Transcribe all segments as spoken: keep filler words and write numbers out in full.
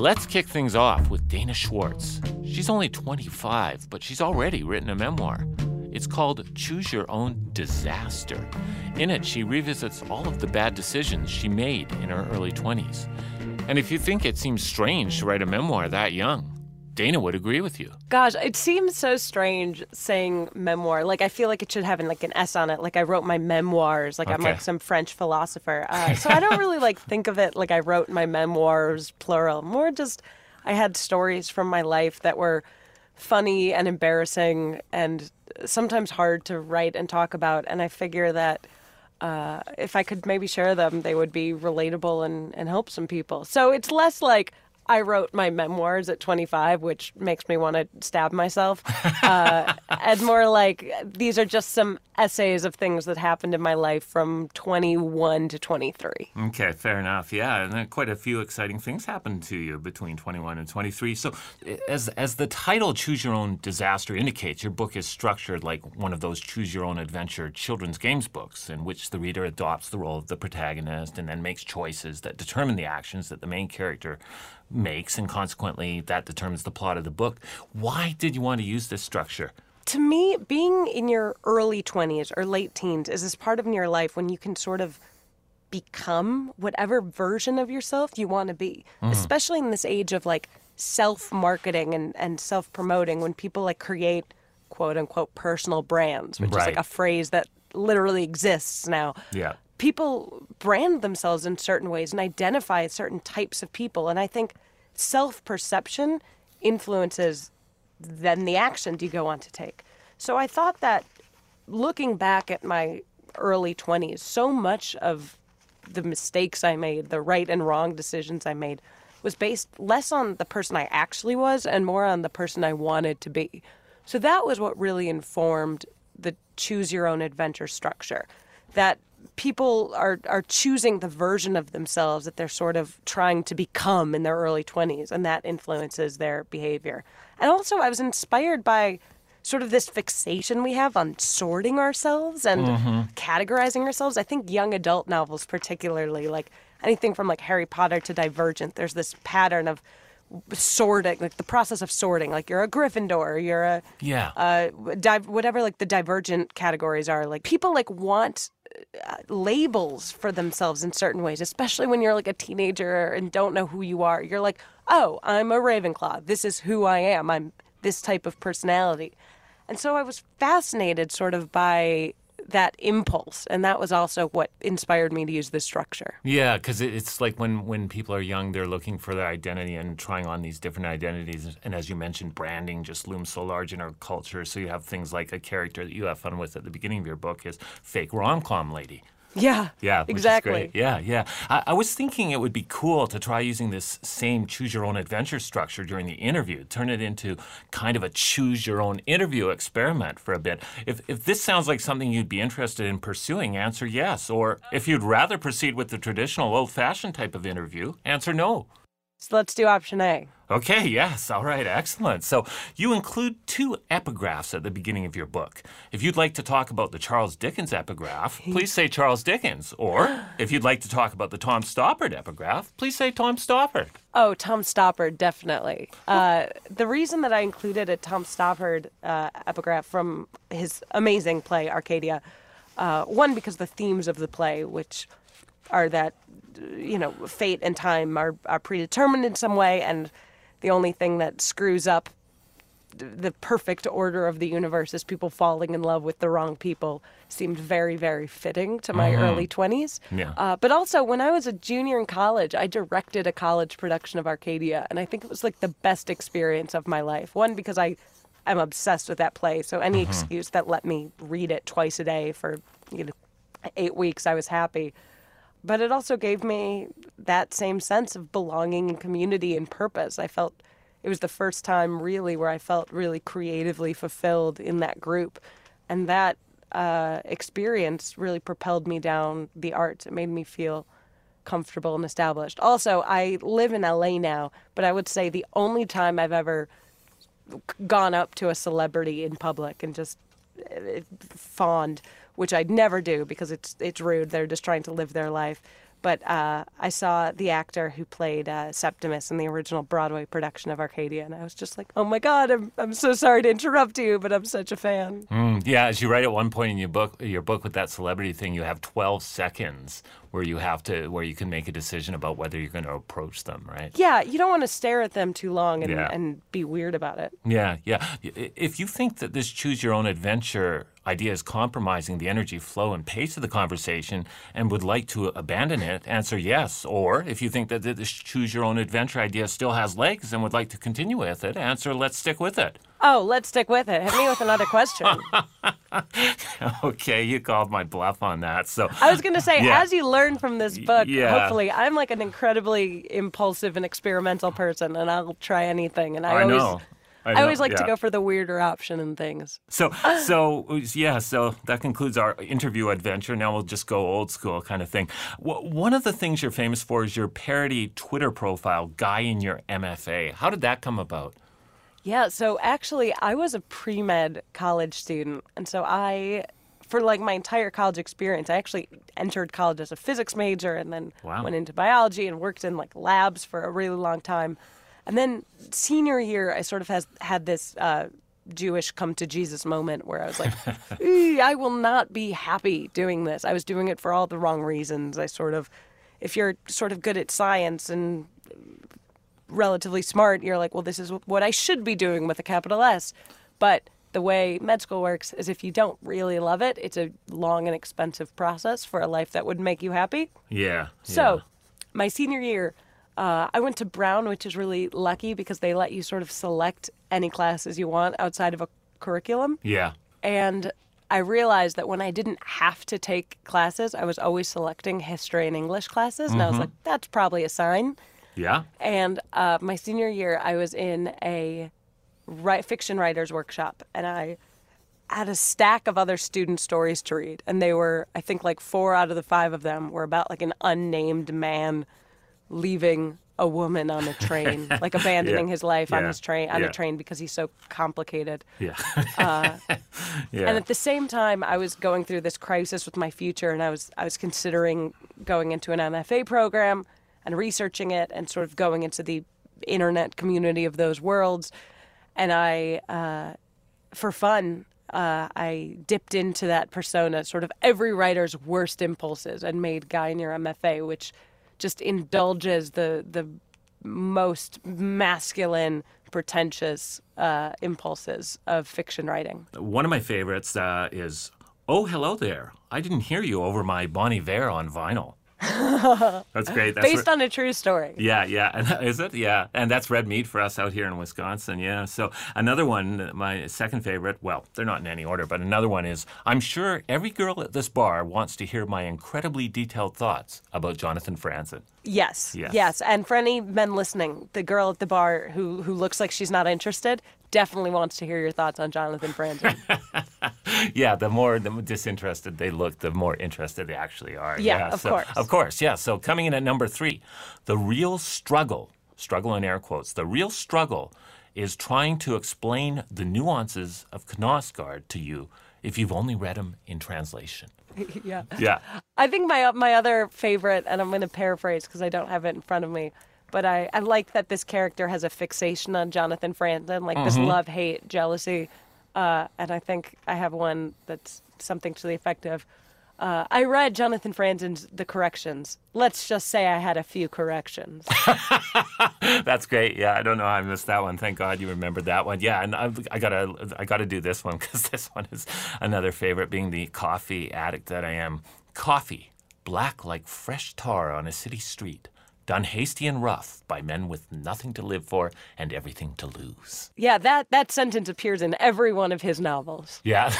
Let's kick things off with Dana Schwartz. She's only twenty-five, but she's already written a memoir. It's called Choose Your Own Disaster. In it, she revisits all of the bad decisions she made in her early twenties. And if you think it seems strange to write a memoir that young, Dana would agree with you. Gosh, it seems so strange saying memoir. Like, I feel like it should have like an S on it. Like, I wrote my memoirs. Like, okay. I'm like some French philosopher. Uh, so I don't really like think of it like I wrote my memoirs, plural. More just I had stories from my life that were funny and embarrassing and sometimes hard to write and talk about. And I figure that uh, if I could maybe share them, they would be relatable and, and help some people. So it's less like I wrote my memoirs at twenty-five, which makes me want to stab myself. Uh, and more like these are just some essays of things that happened in my life from twenty-one to twenty-three. Okay, fair enough. Yeah, and then quite a few exciting things happened to you between twenty-one and twenty-three. So as as the title Choose Your Own Disaster indicates, your book is structured like one of those Choose Your Own Adventure children's games books in which the reader adopts the role of the protagonist and then makes choices that determine the actions that the main character makes, and consequently that determines the plot of the book. Why did you want to use this structure? To me, being in your early twenties or late teens is this part of your life when you can sort of become whatever version of yourself you want to be, mm. especially in this age of like self-marketing and, and self-promoting, when people like create quote-unquote personal brands, which right. is like a phrase that literally exists now. Yeah. People brand themselves in certain ways and identify certain types of people. And I think self-perception influences then the actions you go on to take. So I thought that looking back at my early twenties, so much of the mistakes I made, the right and wrong decisions I made, was based less on the person I actually was and more on the person I wanted to be. So that was what really informed the Choose Your Own Adventure structure, that people are, are choosing the version of themselves that they're sort of trying to become in their early twenties, and that influences their behavior. And also, I was inspired by sort of this fixation we have on sorting ourselves and mm-hmm. categorizing ourselves. I think young adult novels particularly, like anything from like Harry Potter to Divergent, there's this pattern of sorting, like the process of sorting, like you're a Gryffindor, you're a yeah, uh, di- whatever like the Divergent categories are. Like people like want uh, labels for themselves in certain ways, especially when you're like a teenager and don't know who you are. You're like, oh, I'm a Ravenclaw. This is who I am. I'm this type of personality. And so I was fascinated sort of by that impulse, and that was also what inspired me to use this structure. Yeah, because it's like when, when people are young, they're looking for their identity and trying on these different identities. And as you mentioned, branding just looms so large in our culture. So you have things like a character that you have fun with at the beginning of your book is fake rom-com lady. Yeah, yeah, exactly. Which is great. Yeah, yeah. I, I was thinking it would be cool to try using this same Choose Your Own Adventure structure during the interview, turn it into kind of a Choose Your Own interview experiment for a bit. If if this sounds like something you'd be interested in pursuing, answer yes. Or if you'd rather proceed with the traditional old-fashioned type of interview, answer no. So let's do option A. Okay, yes, all right, excellent. So you include two epigraphs at the beginning of your book. If you'd like to talk about the Charles Dickens epigraph, please say Charles Dickens. Or if you'd like to talk about the Tom Stoppard epigraph, please say Tom Stoppard. Oh, Tom Stoppard, definitely. Uh, the reason that I included a Tom Stoppard uh, epigraph from his amazing play, Arcadia, uh, one, because the themes of the play, which are that, you know, fate and time are, are predetermined in some way, and the only thing that screws up the perfect order of the universe is people falling in love with the wrong people, seemed very, very fitting to my mm-hmm. early twenties. Yeah. Uh, but also, when I was a junior in college, I directed a college production of Arcadia, and I think it was like the best experience of my life. One, because I, I'm obsessed with that play, so any mm-hmm. excuse that let me read it twice a day for, you know, eight weeks, I was happy. But it also gave me that same sense of belonging and community and purpose. I felt it was the first time really where I felt really creatively fulfilled in that group. And that uh, experience really propelled me down the arts. It made me feel comfortable and established. Also, I live in L A now, but I would say the only time I've ever gone up to a celebrity in public and just uh, fawned, which I'd never do because it's it's rude. They're just trying to live their life. But uh, I saw the actor who played uh, Septimus in the original Broadway production of Arcadia, and I was just like, oh my God, I'm I'm so sorry to interrupt you, but I'm such a fan. Mm, yeah, as you write at one point in your book, your book with that celebrity thing, you have twelve seconds where you have to, where you can make a decision about whether you're going to approach them, right? Yeah, you don't want to stare at them too long and, Yeah. and be weird about it. Yeah, yeah. If you think that this choose your own adventure idea is compromising the energy flow and pace of the conversation and would like to abandon it, answer yes. Or if you think that this choose your own adventure idea still has legs and would like to continue with it, answer let's stick with it. Oh, let's stick with it. Hit me with another question. Okay, you called my bluff on that. So I was going to say, Yeah. as you learn from this book, Yeah. hopefully, I'm like an incredibly impulsive and experimental person, and I'll try anything. And I, I always, know. I, I, know, always like to yeah. go for the weirder option in things. So, so yeah, so that concludes our interview adventure. Now we'll just go old school kind of thing. W- one of the things you're famous for is your parody Twitter profile, Guy in Your M F A. How did that come about? Yeah, so actually, I was a pre-med college student, and so I, for like my entire college experience, I actually entered college as a physics major and then Wow. went into biology and worked in like labs for a really long time. And then senior year, I sort of has had this uh, Jewish come to Jesus moment where I was like, "Eh, I will not be happy doing this. I was doing it for all the wrong reasons. I sort of, if you're sort of good at science and relatively smart, you're like, well, this is what I should be doing with a capital S. But the way med school works is if you don't really love it, it's a long and expensive process for a life that would make you happy. Yeah. So yeah. my senior year, uh, I went to Brown, which is really lucky because they let you sort of select any classes you want outside of a curriculum. Yeah. And I realized that when I didn't have to take classes, I was always selecting history and English classes. And I was like, that's probably a sign. Yeah. And uh, my senior year, I was in a write, fiction writer's workshop, and I had a stack of other student stories to read. And they were, I think, like four out of the five of them were about like an unnamed man leaving a woman on a train, like abandoning Yeah. his life on Yeah. his train on Yeah. a train because he's so complicated. Yeah. Uh, yeah. And at the same time, I was going through this crisis with my future, and I was I was considering going into an M F A program and researching it, and sort of going into the internet community of those worlds. And I, uh, for fun, uh, I dipped into that persona, sort of every writer's worst impulses, and made Guy in Your M F A, which just indulges the the most masculine, pretentious uh, impulses of fiction writing. One of my favorites uh, is, oh, hello there. I didn't hear you over my Bon Iver on vinyl. That's great. That's Based on a true story. Yeah, yeah. And is it? Yeah. And that's red meat for us out here in Wisconsin. Yeah. So another one, my second favorite, well, they're not in any order, but another one is, I'm sure every girl at this bar wants to hear my incredibly detailed thoughts about Jonathan Franzen. Yes, Yes. yes. And for any men listening, the girl at the bar who who looks like she's not interested definitely wants to hear your thoughts on Jonathan Franzen. Yeah, the more the more disinterested they look, the more interested they actually are. Yeah, of so, course. Of course, yeah. So coming in at number three, the real struggle, struggle in air quotes, the real struggle is trying to explain the nuances of Knausgaard to you if you've only read them in translation. Yeah. Yeah. I think my my other favorite, and I'm going to paraphrase because I don't have it in front of me, but I, I like that this character has a fixation on Jonathan Franzen, like this love, hate, jealousy. Uh, and I think I have one that's something to the effect of, uh, I read Jonathan Franzen's The Corrections. Let's just say I had a few corrections. That's great. Yeah, I don't know how I missed that one. Thank God you remembered that one. Yeah, and I, I gotta, I gotta do this one because this one is another favorite. Being the coffee addict that I am, coffee, black like fresh tar on a city street, done hasty and rough by men with nothing to live for and everything to lose. Yeah, that, that sentence appears in every one of his novels. Yeah.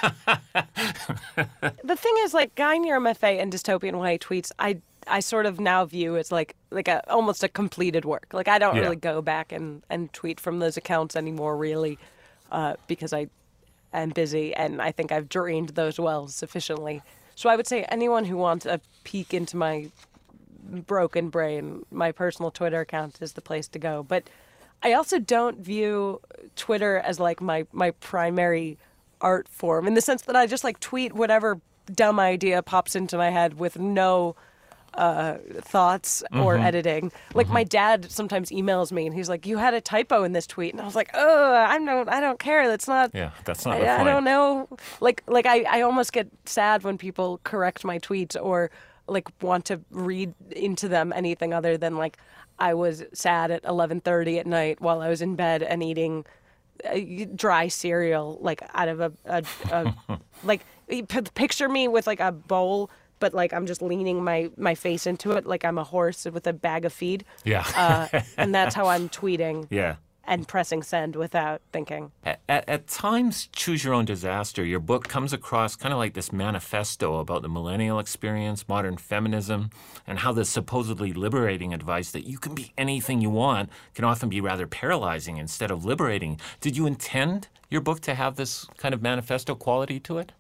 The thing is, like, Guy in Your M F A and Dystopian Y A tweets, I I sort of now view as like like a almost a completed work. Like, I don't Yeah. really go back and, and tweet from those accounts anymore, really, uh, because I am busy and I think I've drained those wells sufficiently. So I would say anyone who wants a peek into my broken brain, my personal Twitter account is the place to go. But I also don't view Twitter as like my, my primary art form, in the sense that I just like tweet whatever dumb idea pops into my head with no uh, thoughts or editing. Like my dad sometimes emails me and he's like, "You had a typo in this tweet," and I was like, "Oh, I don't, I don't care. That's not. Yeah, that's not I, the I point. don't know. Like, like I, I almost get sad when people correct my tweets or like want to read into them anything other than like I was sad at eleven thirty at night while I was in bed and eating uh, dry cereal like out of a, a, a like p- picture me with like a bowl, but like I'm just leaning my my face into it like I'm a horse with a bag of feed. Yeah. uh, and that's how I'm tweeting Yeah. and pressing send without thinking. At, at, at times, Choose Your Own Disaster, your book comes across kind of like this manifesto about the millennial experience, modern feminism, and how this supposedly liberating advice that you can be anything you want can often be rather paralyzing instead of liberating. Did you intend your book to have this kind of manifesto quality to it?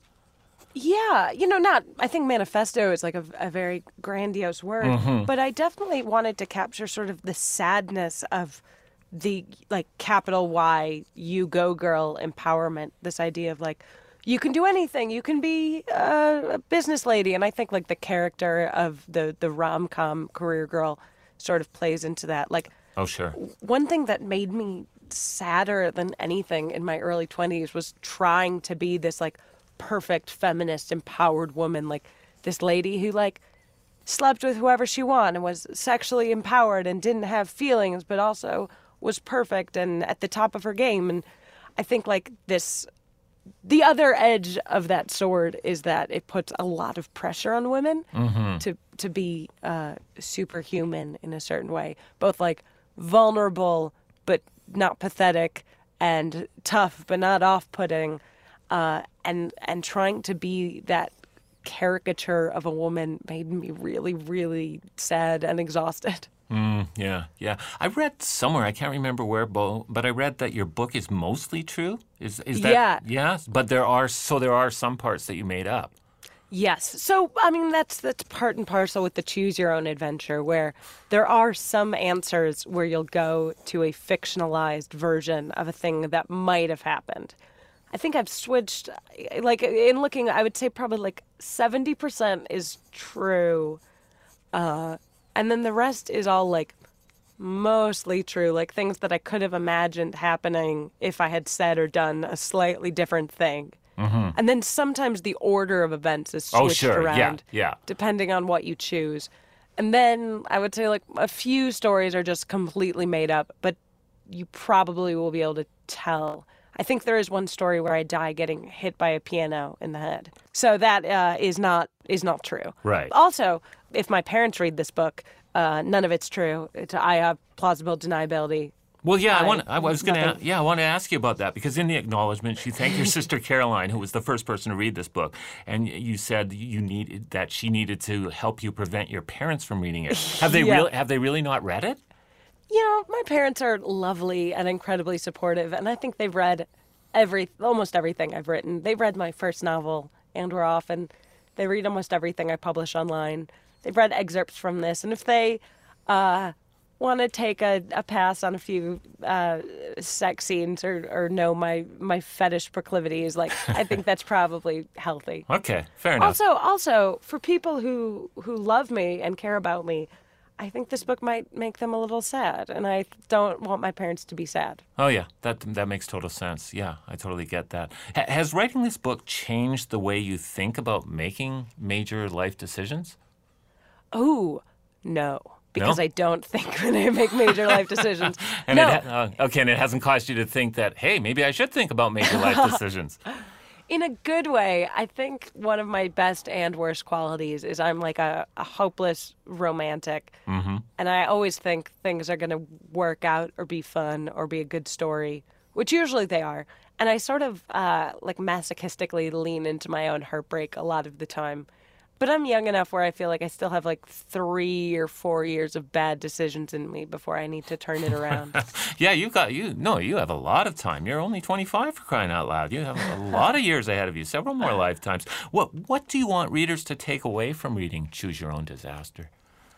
Yeah, you know, not, I think manifesto is like a, a very grandiose word, but I definitely wanted to capture sort of the sadness of the like capital Y, you go girl empowerment, this idea of like, you can do anything, you can be uh, a business lady. And I think like the character of the, the rom-com career girl sort of plays into that. Like, Oh, sure. one thing that made me sadder than anything in my early twenties was trying to be this like perfect feminist empowered woman, like this lady who like slept with whoever she wanted and was sexually empowered and didn't have feelings but also was perfect and at the top of her game. And I think like this, the other edge of that sword is that it puts a lot of pressure on women to to be uh, superhuman in a certain way, both like vulnerable but not pathetic, and tough but not off-putting, uh, and and trying to be that caricature of a woman made me really, really sad and exhausted. Mm, yeah, yeah. I read somewhere, I can't remember where, Bo, but I read that your book is mostly true. Is is that? Yeah. Yes, but there are so there are some parts that you made up. Yes. So, I mean, that's that's part and parcel with the choose your own adventure, where there are some answers where you'll go to a fictionalized version of a thing that might have happened. I think I've switched, like, in looking, I would say probably like seventy percent is true. Uh, and then the rest is all like mostly true, like things that I could have imagined happening if I had said or done a slightly different thing. And then sometimes the order of events is switched Oh, sure. Yeah, around, yeah. depending on what you choose. And then I would say like a few stories are just completely made up, but you probably will be able to tell. I think there is one story where I die getting hit by a piano in the head. So that uh, is not is not true. Right. Also, if my parents read this book, uh, none of it's true. It's, I have plausible deniability. Well, yeah, I, I- want. I was going to. nothing. Yeah, I want to ask you about that because in the acknowledgement, you thanked your sister Caroline, who was the first person to read this book, and you said you needed that she needed to help you prevent your parents from reading it. Have they Yeah. really? Have they really not read it? You know, my parents are lovely and incredibly supportive, and I think they've read every almost everything I've written. They've read my first novel, And We're Off, and they read almost everything I publish online. They've read excerpts from this, and if they uh, want to take a, a pass on a few uh, sex scenes or, or know my, my fetish proclivities, like I think that's probably healthy. Okay, fair enough. Also, also for people who who love me and care about me, I think this book might make them a little sad, and I don't want my parents to be sad. Oh yeah, that that makes total sense. Yeah, I totally get that. Ha- has writing this book changed the way you think about making major life decisions? Oh, no. Because No? I don't think when I make major life decisions. And no, it ha- uh, okay, and it hasn't caused you to think that, hey, maybe I should think about major life decisions. in a good way. I think one of my best and worst qualities is I'm like a, a hopeless romantic. Mm-hmm. And I always think things are going to work out or be fun or be a good story, which usually they are. And I sort of uh, like masochistically lean into my own heartbreak a lot of the time. But I'm young enough where I feel like I still have like three or four years of bad decisions in me before I need to turn it around. Yeah, you got you. No, you have a lot of time. You're only twenty-five for crying out loud. You have a lot of years ahead of you, several more lifetimes. What What do you want readers to take away from reading Choose Your Own Disaster?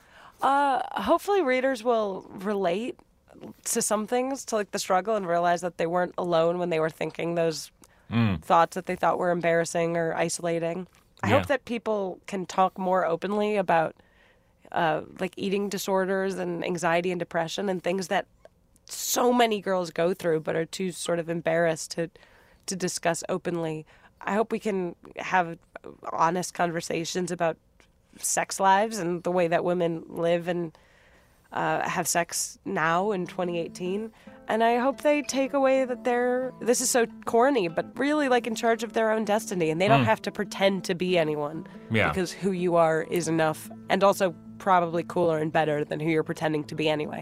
Uh, hopefully readers will relate to some things, to like the struggle, and realize that they weren't alone when they were thinking those Mm. thoughts that they thought were embarrassing or isolating. I Yeah. hope that people can talk more openly about uh, like eating disorders and anxiety and depression and things that so many girls go through but are too sort of embarrassed to to discuss openly. I hope we can have honest conversations about sex lives and the way that women live and uh, have sex now in twenty eighteen. And I hope they take away that they're, this is so corny, but really like in charge of their own destiny. And they don't mm. have to pretend to be anyone. Yeah. Because who you are is enough. And also probably cooler and better than who you're pretending to be anyway.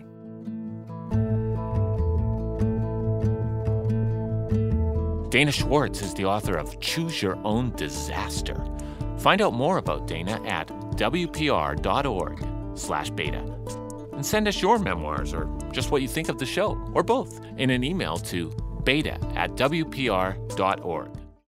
Dana Schwartz is the author of Choose Your Own Disaster. Find out more about Dana at wpr.org slash beta. And send us your memoirs or just what you think of the show, or both, in an email to beta at wpr.org.